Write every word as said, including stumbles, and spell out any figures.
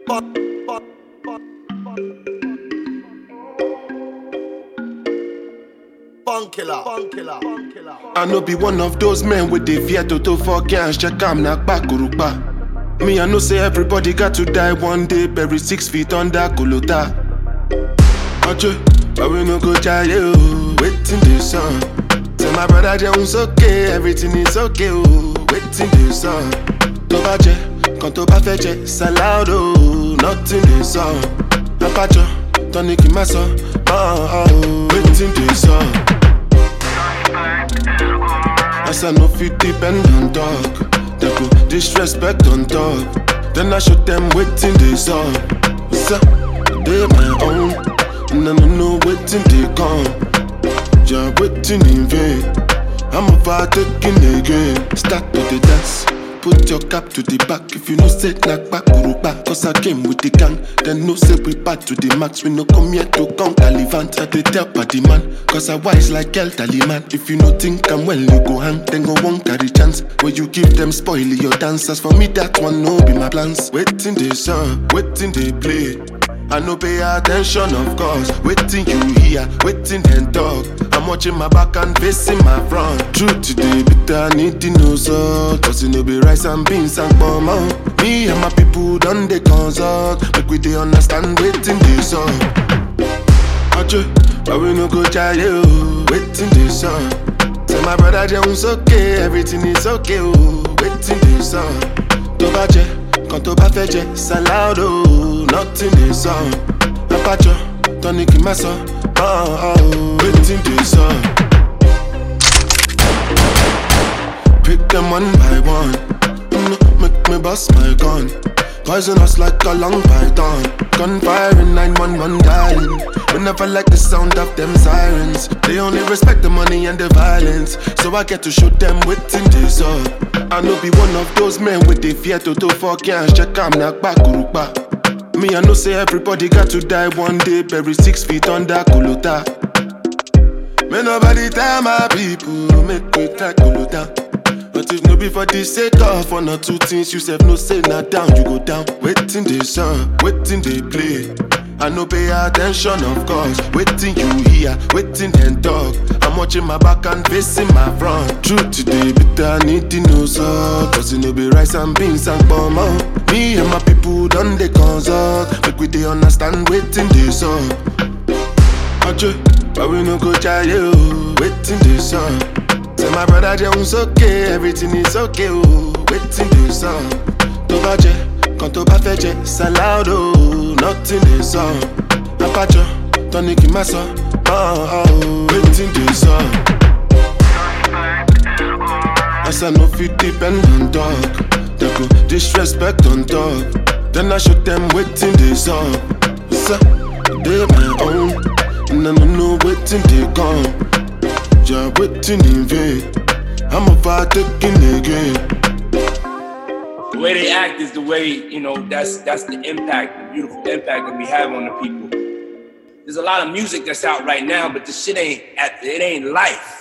I no be one of those men with the fear to to for cash. Check am na bakurupa. Me I know say everybody got to die one day. Bury six feet under Kolota. Ache, but we no go try you. Waiting this sun. Tell my brother Jones okay, everything is okay. Oh, waiting this sun. To baje, quand to ba feche, salado. Nothing this sun. Apacho, tonic in my son. Oh, oh, waiting this sun. As I know fit depend on talk. They go disrespect on top. Then I show them waiting this up. What's up? They my own. And I don't know waiting they come. You're waiting in vain. I'm about taking again. Start to the dance. Put your cap to the back. If you know say knock back back. Cause I came with the gang. Then no say we back to the max. We no come here to count Talivant. I they tell party man. Cause I wise like El Taliman. If you no think I'm well you go hang. Then go won't carry chance. When you give them spoil your dancers. For me that one no be my plans. Waiting they song, waiting they play. I no pay attention of course. Waiting you hear, waiting and talk. I'm watching my back and facing my front. Truth today, but I need to know so. Cause you know be rice and beans and bomb out. Me and my people done they consult. Make we they understand waiting this song. Ache, but we no go try you. Waiting this song. Tell my brother Jones okay, everything is okay. Oh, waiting this song. To baje, quand to ba feche, salado. Nothing is on. Apacho, tonic in my son. Oh, oh, waiting this song. Pick them one by one. Mm, make me bust my gun. Poison us like a long python. Gunfire in nine one one dialing. We never like the sound of them sirens. They only respect the money and the violence. So I get to shoot them waiting this up. I no be one of those men with the fear to do for cash. Check am na bakurupa. Me I know say everybody got to die one day. Bury six feet under Kolota. Me nobody tell my people make we try Kolota. But if no be for the sake of one or two things, you said no say not down, you go down. Waiting they song, waiting they play. I no pay attention of course. Waiting you hear, waiting and talk. I'm watching my back and facing my front. Truth today, but I need to know so. Cause you know be rice and beans and bomb out. Me and my people done they consult. Make we they understand waiting this song. Ache, but we no go try you. Waiting this song. Tell my brother Jones okay, everything is okay. Oh, waiting this song. To baje, quand to ba feche, salado. Nothing is on. Apacho, tonic in my son. Oh, oh, waiting this song. As I know fit depend on talk. They go disrespect on top. Then I show them waiting this song. What's up? They my own. And I don't know waiting they come. You're waiting in vain. I'm about taking again. The way they act is the way, you know, that's that's the impact, the beautiful impact that we have on the people. There's a lot of music that's out right now, but the shit ain't, it ain't life.